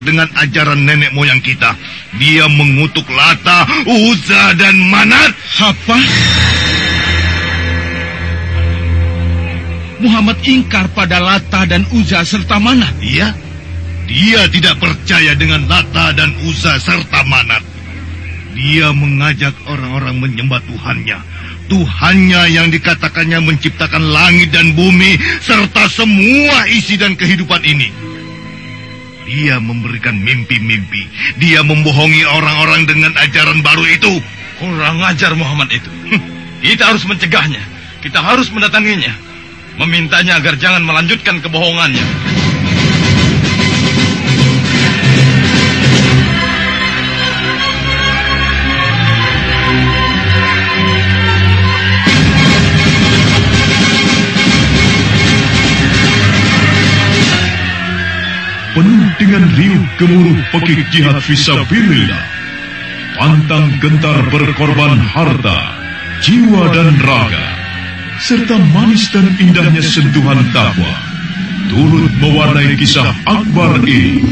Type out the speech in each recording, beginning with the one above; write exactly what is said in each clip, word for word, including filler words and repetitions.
dengan ajaran nenek moyang kita. Dia mengutuk Lata, Uzza, dan Manat. Apa? Muhammad ingkar pada Lata dan Uzza serta Manat? Iya. Dia tidak percaya dengan Lata dan Uzza serta Manat. Dia mengajak orang-orang menyembah Tuhannya. Tuhannya yang dikatakannya menciptakan langit dan bumi serta semua isi dan kehidupan ini. Dia memberikan mimpi-mimpi. Dia membohongi orang-orang dengan ajaran baru itu. Kurang ajar Muhammad itu. Kita harus mencegahnya. Kita harus mendatanginya. Memintanya agar jangan melanjutkan kebohongannya. Penuh dengan riuh gemuruh pekik jihad fisabilillah, pantang gentar berkorban harta, jiwa dan raga, serta manis dan indahnya sentuhan takwa, turut mewarnai kisah akbar ini.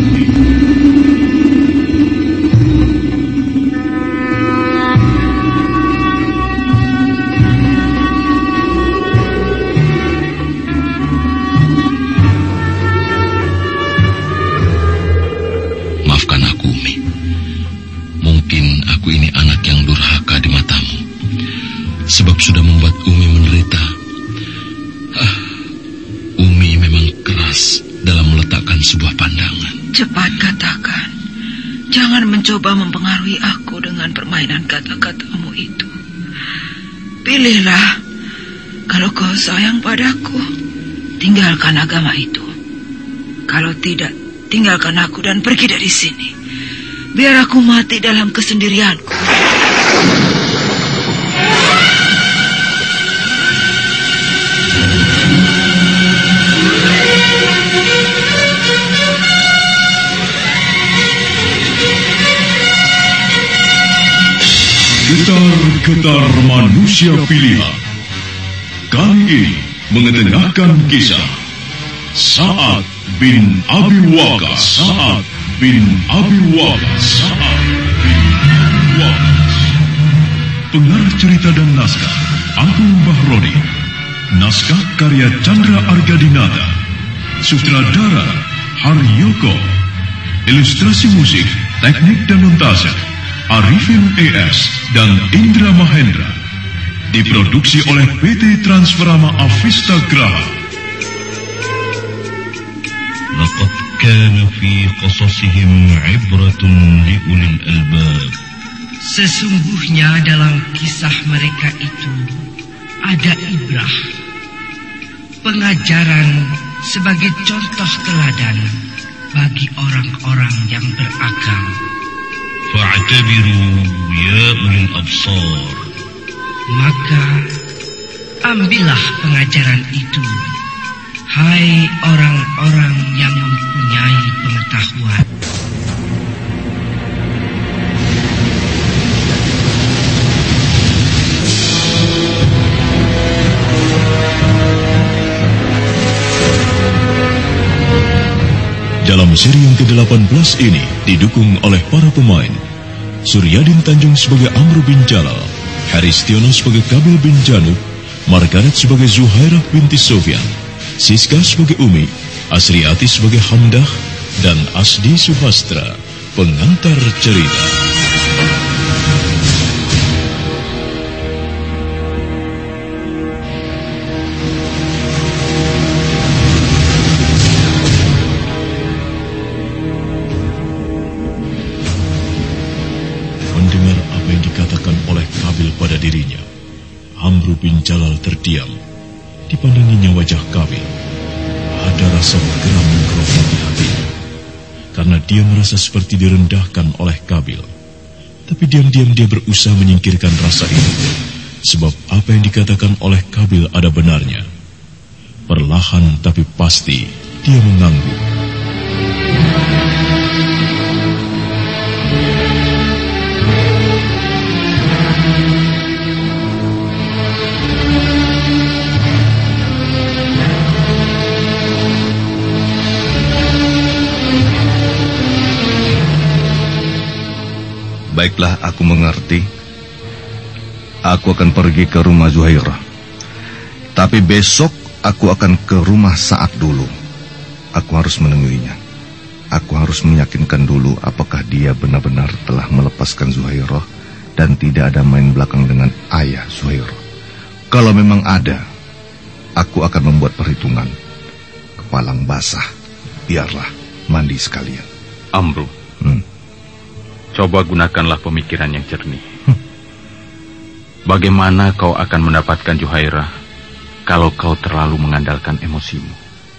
Sebab sudah membuat Umi menderita. Ah, Umi memang keras dalam meletakkan sebuah pandangan. Cepat katakan. Jangan mencoba mempengaruhi aku dengan permainan kata-katamu itu. Pilihlah. Kalau kau sayang padaku, tinggalkan agama itu. Kalau tidak, tinggalkan aku dan pergi dari sini. Biar aku mati dalam kesendirianku. Getar-getar manusia pilihan. Kali ini mengetengahkan kisah Sa'ad bin Abi Waqqas. Sa'ad bin Abi Waqqas. Sa'ad bin Abi Waqqas. Pengarang cerita dan naskah Agung Bahrodi. Naskah karya Chandra Argadinata. Sutradara Haryoko. Ilustrasi musik, teknik dan montase Arifin E S dan Indra Mahendra. Diproduksi oleh P T Transferama Avista Graha. Laqad kana fi qasasihim 'ibratun li ulil albab. Sesungguhnya dalam kisah mereka itu ada ibrah, pengajaran sebagai contoh teladan bagi orang-orang yang berakal. Fa'tabiru ya ulil absar. Maka ambillah pengajaran itu, hai orang-orang yang mempunyai pengetahuan. Dalam seri yang ke-delapan belas ini didukung oleh para pemain Suryadin Tanjung sebagai Amru bin Jalal, Haristiono sebagai Kabil bin Janub, Margaret sebagai Zuhairah binti Sofyan, Siska sebagai Umi, Asriati sebagai Hamdah, dan Asdi Suhastra, pengantar cerita. Dirinya, Amru bin Jalal terdiam. Dipandanginya wajah Kabil. Ada rasa geram menggerogoti hatinya, karena dia merasa seperti direndahkan oleh Kabil. Tapi diam-diam dia berusaha menyingkirkan rasa itu, sebab apa yang dikatakan oleh Kabil ada benarnya. Perlahan tapi pasti dia mengangguk. Baiklah, aku mengerti. Aku akan pergi ke rumah Zuhairah. Tapi besok aku akan ke rumah Sa'ad dulu. Aku harus menemuinya. Aku harus meyakinkan dulu apakah dia benar-benar telah melepaskan Zuhairah dan tidak ada main belakang dengan ayah Zuhairah. Kalau memang ada, aku akan membuat perhitungan. Kepalang basah, biarlah mandi sekalian. Amru, hmm? Coba gunakanlah pemikiran yang jernih. Hmm. Bagaimana kau akan mendapatkan Zuhairah kalau kau terlalu mengandalkan emosimu?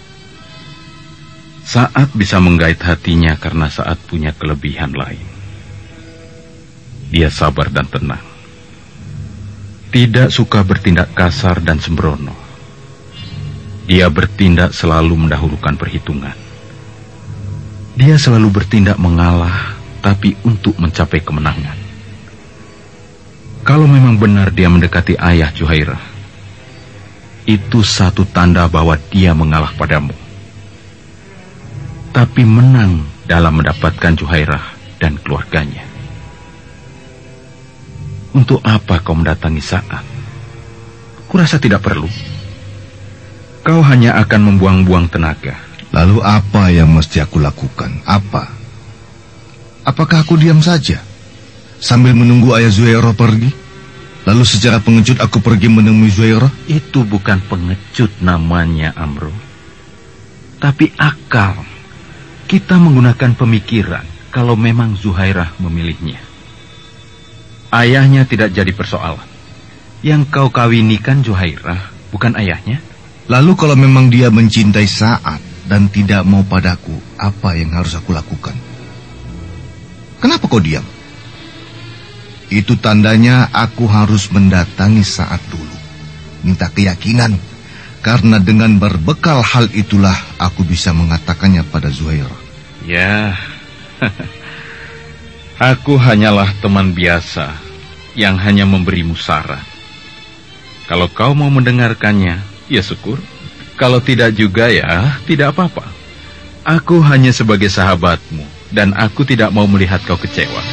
Sa'ad bisa menggait hatinya karena Sa'ad punya kelebihan lain. Dia sabar dan tenang. Tidak suka bertindak kasar dan sembrono. Dia bertindak selalu mendahulukan perhitungan. Dia selalu bertindak mengalah, tapi untuk mencapai kemenangan. Kalau memang benar dia mendekati ayah Zuhairah, itu satu tanda bahwa dia mengalah padamu. Tapi menang dalam mendapatkan Zuhairah dan keluarganya. Untuk apa kau mendatangi Sa'ad? Kurasa tidak perlu. Kau hanya akan membuang-buang tenaga. Lalu apa yang mesti aku lakukan? Apa? Apakah aku diam saja sambil menunggu ayah Zuhairah pergi? Lalu secara pengecut aku pergi menemui Zuhairah? Itu bukan pengecut namanya, Amru. Tapi akal. Kita menggunakan pemikiran kalau memang Zuhairah memilihnya. Ayahnya tidak jadi persoalan. Yang kau kawinikan Zuhairah, bukan ayahnya. Lalu kalau memang dia mencintai Sa'ad dan tidak mau padaku, apa yang harus aku lakukan? Kenapa kau diam? Itu tandanya aku harus mendatangi Sa'ad dulu. Minta keyakinan. Karena dengan berbekal hal itulah aku bisa mengatakannya pada Zuhairah. Ya, aku hanyalah teman biasa yang hanya memberimu saran. Kalau kau mau mendengarkannya, ya syukur. Kalau tidak juga ya, tidak apa-apa. Aku hanya sebagai sahabatmu, dan aku tidak mau melihat kau kecewa.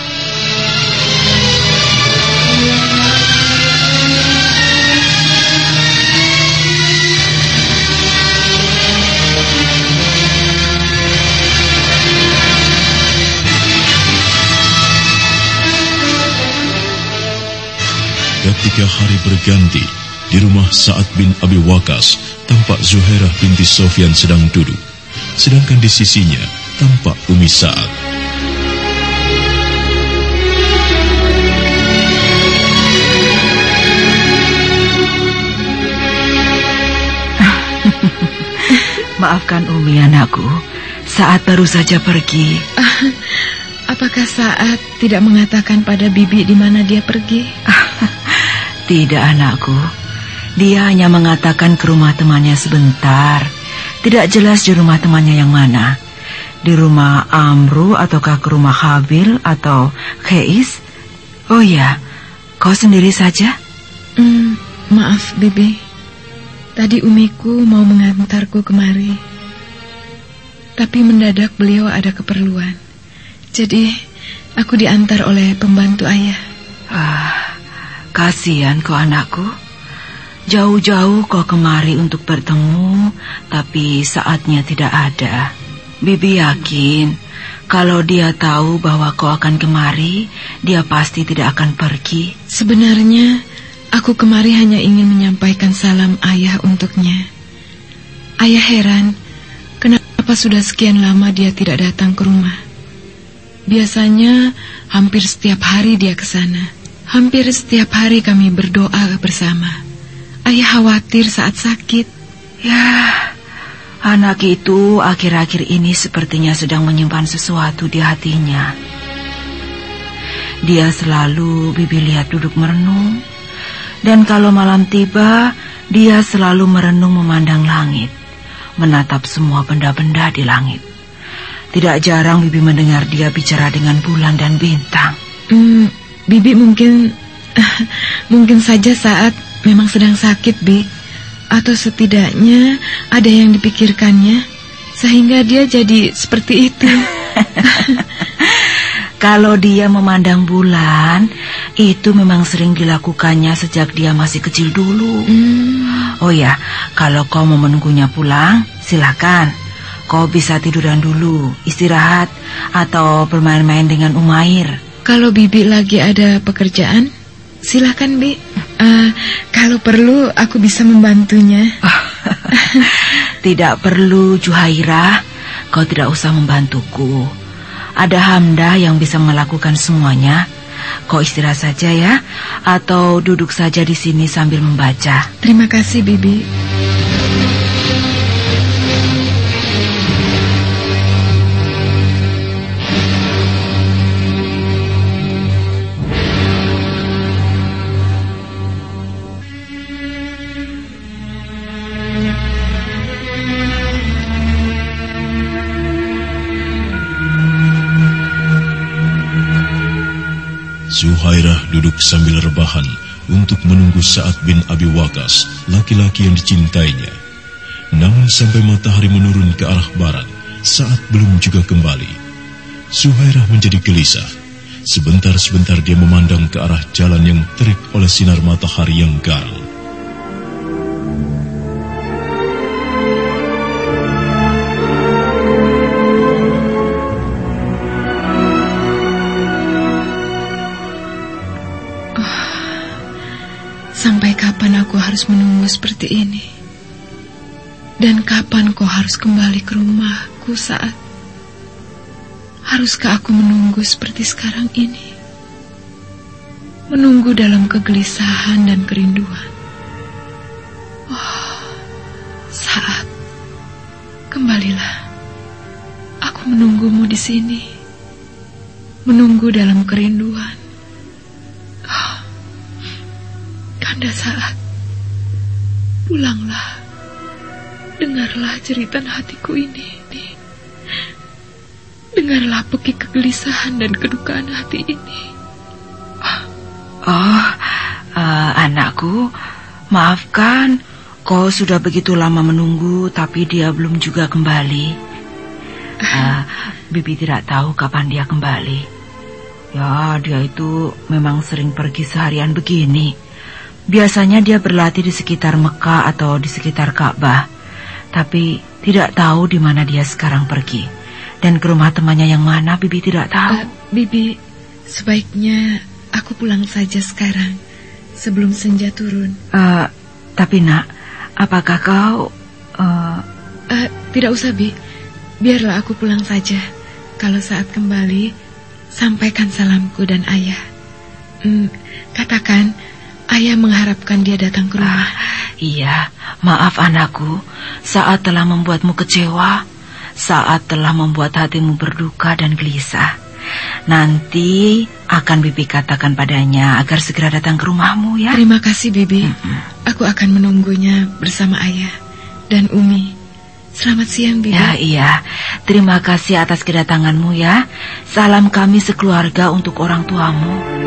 Ketika hari berganti, di rumah Sa'ad bin Abi Waqqas, tampak Zuhairah binti Sofyan sedang duduk. Sedangkan di sisinya, tampak Umi Sa'ad. Maafkan Umi, anakku. Sa'ad baru saja pergi. Uh, apakah Sa'ad tidak mengatakan pada Bibi di mana dia pergi? Tidak, anakku. Dia hanya mengatakan ke rumah temannya sebentar. Tidak jelas di rumah temannya yang mana. Di rumah Amru ataukah ke rumah Habil atau Kheis? Oh ya, kau sendiri saja? Hmm, maaf, Bibi. Tadi umiku mau mengantarku kemari. Tapi mendadak beliau ada keperluan. Jadi, aku diantar oleh pembantu ayah. Ah, kasihan kau, anakku. Jauh-jauh kau kemari untuk bertemu, tapi saatnya tidak ada. Bibi yakin, kalau dia tahu bahwa kau akan kemari, dia pasti tidak akan pergi. Sebenarnya, aku kemari hanya ingin menyampaikan salam ayah untuknya. Ayah heran, kenapa sudah sekian lama dia tidak datang ke rumah. Biasanya, hampir setiap hari dia ke sana. Hampir setiap hari kami berdoa bersama. Ayah khawatir saat sakit. Ya, anak itu akhir-akhir ini sepertinya sedang menyimpan sesuatu di hatinya. Dia selalu Bibi lihat duduk merenung. Dan kalau malam tiba, dia selalu merenung memandang langit, menatap semua benda-benda di langit. Tidak jarang Bibi mendengar dia bicara dengan bulan dan bintang. Hmm, Bibi mungkin mungkin saja saat memang sedang sakit, Bi. Atau setidaknya ada yang dipikirkannya sehingga dia jadi seperti itu. Kalau dia memandang bulan, itu memang sering dilakukannya sejak dia masih kecil dulu. Hmm. Oh ya, kalau kau mau menunggunya pulang, silakan. Kau bisa tiduran dulu, istirahat, atau bermain-main dengan Umair. Kalau Bibi lagi ada pekerjaan, silakan, Bi. Uh, kalau perlu, aku bisa membantunya. Tidak perlu, Juhairah. Kau tidak usah membantuku. Ada Hamdah yang bisa melakukan semuanya. Kau istirahat saja ya, atau duduk saja di sini sambil membaca. Terima kasih, Bibi. Zuhairah duduk sambil rebahan untuk menunggu Sa'ad bin Abi Waqqas, laki-laki yang dicintainya. Namun sampai matahari menurun ke arah barat, Sa'ad belum juga kembali. Zuhairah menjadi gelisah. Sebentar-sebentar dia memandang ke arah jalan yang terik oleh sinar matahari yang garang. Sampai kapan aku harus menunggu seperti ini? Dan kapan kau harus kembali ke rumahku Saat? Haruskah aku menunggu seperti sekarang ini? Menunggu dalam kegelisahan dan kerinduan. Oh, Saat, kembalilah. Aku menunggumu di sini. Menunggu dalam kerinduan. Kanda Saat, pulanglah, dengarlah jeritan hatiku ini. Dengarlah pekik kegelisahan dan kedukaan hati ini. Oh, uh, anakku, maafkan, kau sudah begitu lama menunggu, tapi dia belum juga kembali. Uh, Bibi tidak tahu kapan dia kembali. Ya, dia itu memang sering pergi seharian begini. Biasanya dia berlatih di sekitar Mekah atau di sekitar Ka'bah, tapi tidak tahu di mana dia sekarang pergi. Dan ke rumah temannya yang mana, Bibi tidak tahu. Uh, Bibi, sebaiknya aku pulang saja sekarang, sebelum senja turun. Uh, tapi nak, apakah kau... Uh... Uh, tidak usah, Bi. Biarlah aku pulang saja. Kalau Saat kembali, sampaikan salamku dan ayah. Hmm, katakan... Ayah mengharapkan dia datang ke rumah. Ah, iya, maaf anakku. Saat telah membuatmu kecewa. Saat telah membuat hatimu berduka dan gelisah. Nanti akan Bibi katakan padanya agar segera datang ke rumahmu ya. Terima kasih Bibi. Mm-hmm. Aku akan menunggunya bersama ayah dan Umi. Selamat siang Bibi. Ya iya, terima kasih atas kedatanganmu ya. Salam kami sekeluarga untuk orang tuamu.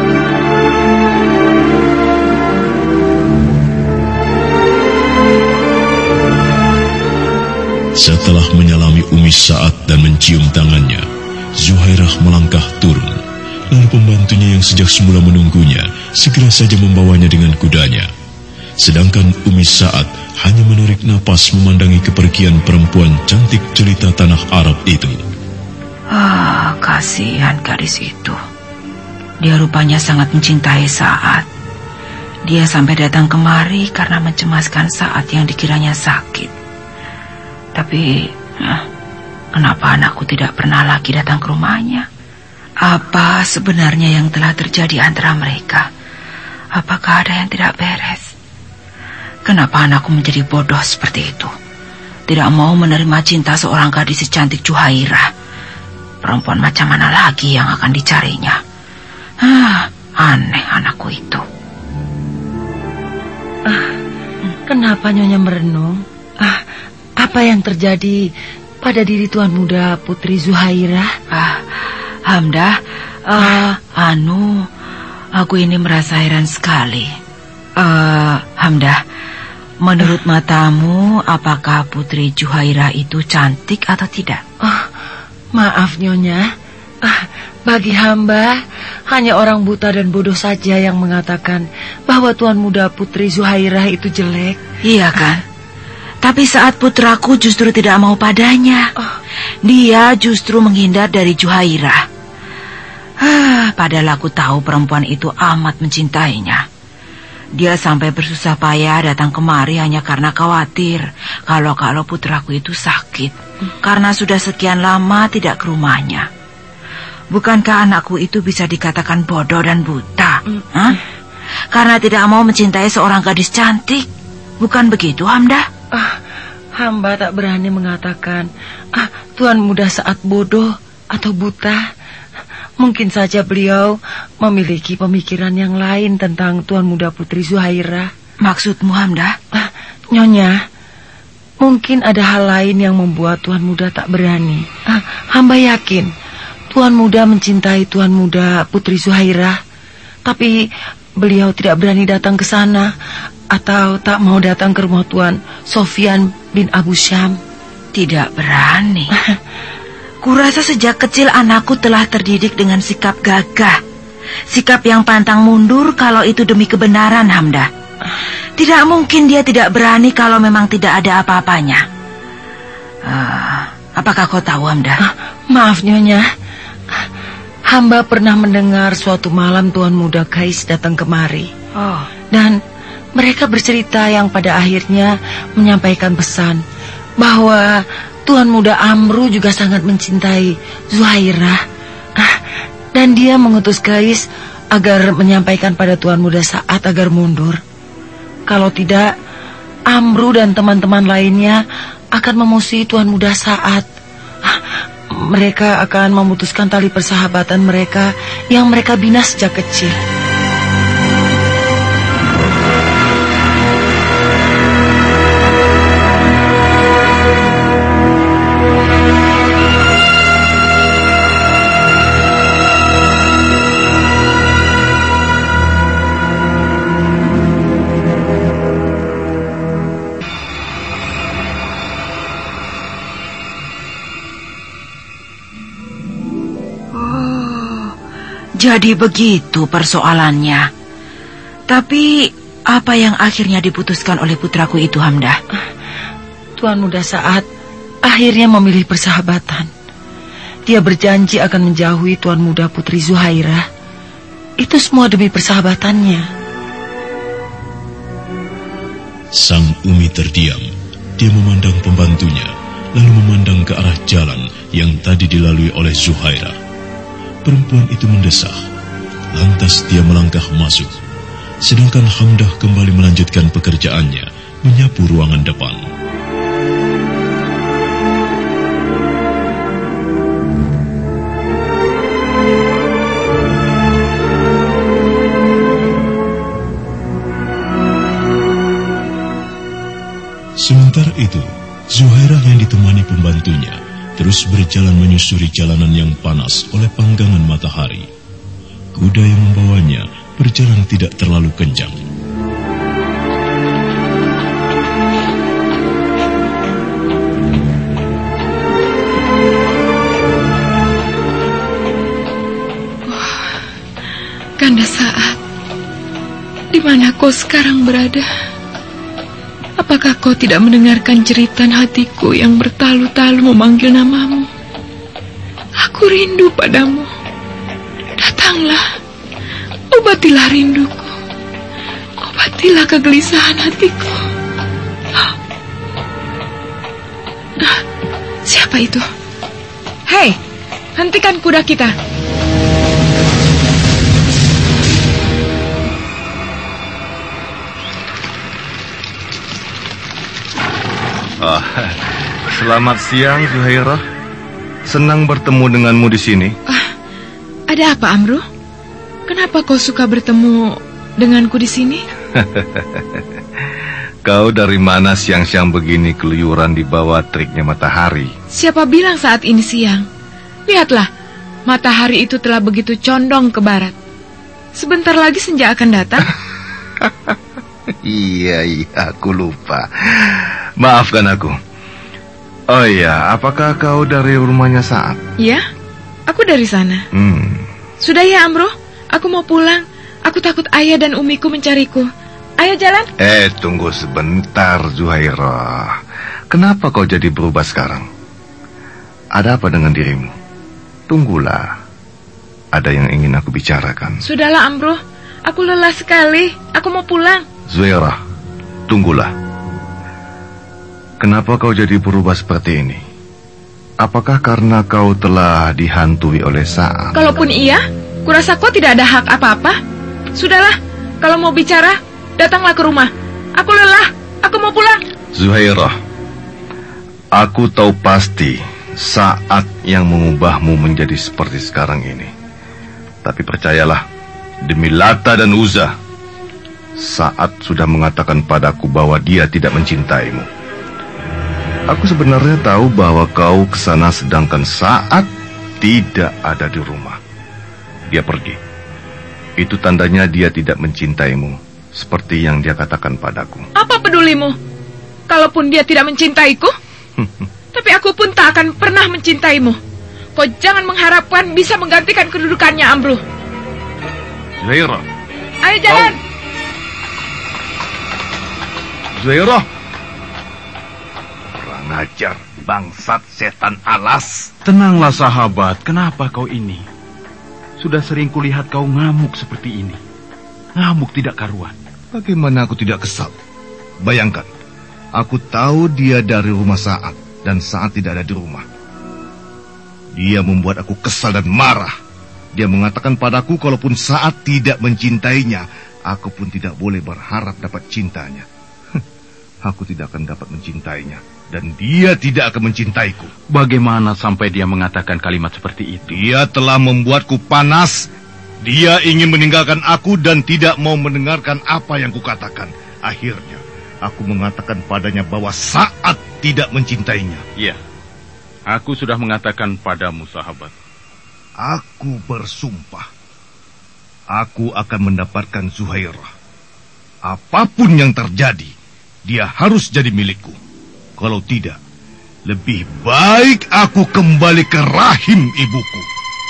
Setelah menyalami Umi Sa'ad dan mencium tangannya, Zuhairah melangkah turun. Lalu pembantunya yang sejak semula menunggunya segera saja membawanya dengan kudanya. Sedangkan Umi Sa'ad hanya menarik napas memandangi kepergian perempuan cantik jelita tanah Arab itu. Ah, kasihan gadis itu. Dia rupanya sangat mencintai Sa'ad. Dia sampai datang kemari karena mencemaskan Sa'ad yang dikiranya sakit. Tapi, eh, kenapa anakku tidak pernah lagi datang ke rumahnya? Apa sebenarnya yang telah terjadi antara mereka? Apakah ada yang tidak beres? Kenapa anakku menjadi bodoh seperti itu? Tidak mau menerima cinta seorang gadis secantik Juhairah. Perempuan macam mana lagi yang akan dicarinya? Ah, aneh anakku itu. Ah, kenapa Nyonya merenung? Ah, apa yang terjadi pada diri Tuan Muda Putri Zuhairah? Ah, Hamdah, uh, anu, aku ini merasa heran sekali. Uh, Hamdah, menurut matamu, apakah Putri Zuhairah itu cantik atau tidak? Oh, maaf Nyonya, ah, Bagi hamba, hanya orang buta dan bodoh saja yang mengatakan bahwa Tuan Muda Putri Zuhairah itu jelek. Iya kan? Tapi saat putraku justru tidak mau padanya. Oh. Dia justru menghindar dari Zuhairah. Ah, padahal aku tahu perempuan itu amat mencintainya. Dia sampai bersusah payah datang kemari hanya karena khawatir kalau-kalau putraku itu sakit. Hmm. Karena sudah sekian lama tidak ke rumahnya. Bukankah anakku itu bisa dikatakan bodoh dan buta? Mm. Hah? Karena tidak mau mencintai seorang gadis cantik. Bukan begitu, Hamdah? Ah, hamba tak berani mengatakan ah, Tuan Muda Saat bodoh atau buta. Mungkin saja beliau memiliki pemikiran yang lain tentang Tuan Muda Putri Zuhairah. Maksudmu, Hamdah? Ah, Nyonya, mungkin ada hal lain yang membuat Tuan Muda tak berani. Ah, hamba yakin Tuan Muda mencintai Tuan Muda Putri Zuhairah, tapi beliau tidak berani datang ke sana atau tak mau datang ke rumah Tuan Sofyan bin Abu Syam. Tidak berani. Kurasa sejak kecil anakku telah terdidik dengan sikap gagah, sikap yang pantang mundur kalau itu demi kebenaran, Hamdah. Tidak mungkin dia tidak berani kalau memang tidak ada apa-apanya. Uh, apakah kau tahu, Hamdah? Ah, maaf, Nyonya. Hamba pernah mendengar suatu malam Tuan Muda Kais datang kemari. Oh. Dan mereka bercerita yang pada akhirnya menyampaikan pesan bahwa Tuan Muda Amru juga sangat mencintai Zuhairah. Ah, dan dia mengutus Kais agar menyampaikan pada Tuan Muda Saat agar mundur. Kalau tidak, Amru dan teman-teman lainnya akan memusuhi Tuan Muda Saat. Ah, mereka akan memutuskan tali persahabatan mereka yang mereka bina sejak kecil. Jadi begitu persoalannya. Tapi apa yang akhirnya diputuskan oleh putraku itu, Hamdah? Tuan Muda Saat akhirnya memilih persahabatan. Dia berjanji akan menjauhi Tuan Muda Putri Zuhairah. Itu semua demi persahabatannya. Sang Umi terdiam. Dia memandang pembantunya, lalu memandang ke arah jalan yang tadi dilalui oleh Zuhairah. Perempuan itu mendesah. Lantas dia melangkah masuk. Sedangkan Hamdah kembali melanjutkan pekerjaannya, menyapu ruangan depan. Sementara itu, Zuhairah yang ditemani pembantunya terus berjalan menyusuri jalanan yang panas oleh panggangan matahari. Kuda yang membawanya berjalan tidak terlalu kencang. Oh, Kanda Saat, di mana kau sekarang berada? Apakah kau tidak mendengarkan jeritan hatiku yang bertalu-talu memanggil namamu? Aku rindu padamu. Datanglah, obatilah rinduku. Obatilah kegelisahan hatiku. Nah, siapa itu? Hei, hentikan kuda kita. Ah, selamat siang, Zuhairah. Senang bertemu denganmu di sini. Ah, ada apa, Amru? Kenapa kau suka bertemu denganku di sini? Kau dari mana siang-siang begini keluyuran di bawah teriknya matahari? Siapa bilang saat ini siang? Lihatlah, matahari itu telah begitu condong ke barat. Sebentar lagi senja akan datang. Iya, iya, aku lupa. Maafkan aku. Oh iya, apakah kau dari rumahnya Saat? Ya, aku dari sana. Hmm, Sudah ya, Amro. Aku mau pulang. Aku takut ayah dan umiku mencariku. Ayo jalan. Eh, tunggu sebentar, Zuhairah. Kenapa kau jadi berubah sekarang? Ada apa dengan dirimu? Tunggulah. Ada yang ingin aku bicarakan. Sudahlah, Amro. Aku lelah sekali. Aku mau pulang. Zuhairah, tunggulah. Kenapa kau jadi berubah seperti ini? Apakah karena kau telah dihantui oleh Sa'ad? Kalaupun iya, kurasa kau tidak ada hak apa-apa. Sudahlah, kalau mau bicara, datanglah ke rumah. Aku lelah, aku mau pulang. Zuhairah, aku tahu pasti Sa'ad yang mengubahmu menjadi seperti sekarang ini. Tapi percayalah, demi Lata dan Uzza, Sa'ad sudah mengatakan padaku bahwa dia tidak mencintaimu. Aku sebenarnya tahu bahwa kau kesana sedangkan Sa'ad tidak ada di rumah. Dia pergi. Itu tandanya dia tidak mencintaimu, seperti yang dia katakan padaku. Apa pedulimu? Kalaupun dia tidak mencintaiku, tapi aku pun tak akan pernah mencintaimu. Kau jangan mengharapkan bisa menggantikan kedudukannya, Amru. Zuhairah. Ayo jalan. Zuhairah. Ngajar bangsat setan alas. Tenanglah sahabat, kenapa kau ini? Sudah sering kulihat kau ngamuk seperti ini. Ngamuk tidak karuan. Bagaimana aku tidak kesal? Bayangkan, aku tahu dia dari rumah Sa'ad dan Sa'ad tidak ada di rumah. Dia membuat aku kesal dan marah. Dia mengatakan padaku kalaupun Sa'ad tidak mencintainya, aku pun tidak boleh berharap dapat cintanya. Aku tidak akan dapat mencintainya, dan dia tidak akan mencintaiku. Bagaimana sampai dia mengatakan kalimat seperti itu? Dia telah membuatku panas. Dia ingin meninggalkan aku dan tidak mau mendengarkan apa yang kukatakan. Akhirnya, aku mengatakan padanya bahwa Sa'ad tidak mencintainya. Iya, aku sudah mengatakan padamu, sahabat. Aku bersumpah, aku akan mendapatkan Zuhairah. Apapun yang terjadi, dia harus jadi milikku. Kalau tidak, lebih baik aku kembali ke rahim ibuku.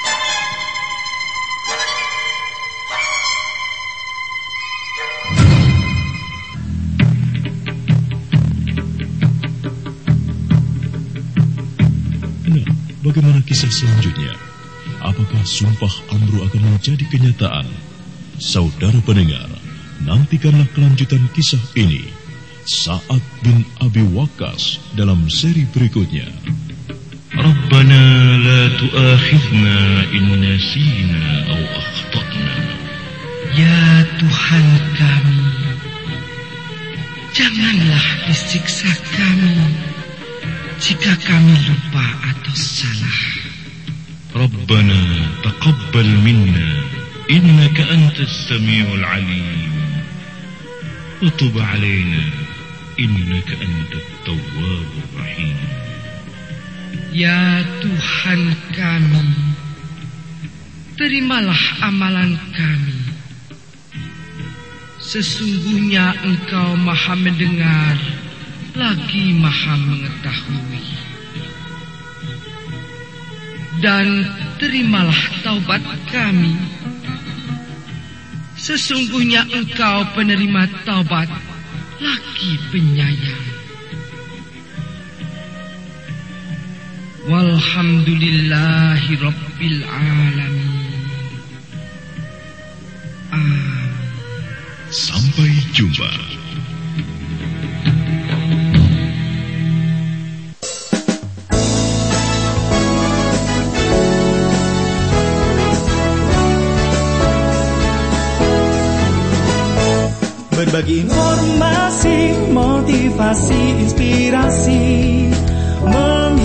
Nah, bagaimana kisah selanjutnya? Apakah sumpah Amru akan menjadi kenyataan? Saudara pendengar, nantikanlah kelanjutan kisah ini. Sa'ad bin Abi Waqqas dalam seri berikutnya. Rabbana la tu'akhidna in nasina aw akhtana. Ya Tuhan kami, janganlah disiksa kami jika kami lupa atau salah. Rabbana taqabbal minna innaka antas samiul alim. Wa tub 'alaina innaka antat tawwabur rahim. Ya Tuhan kami, terimalah amalan kami. Sesungguhnya Engkau Maha mendengar lagi Maha mengetahui. Dan terimalah taubat kami. Sesungguhnya Engkau penerima taubat lagi penyayang. Walhamdulillahi Rabbil Alamin. Amin. Sampai jumpa. Berbagi informasi, motivasi, inspirasi,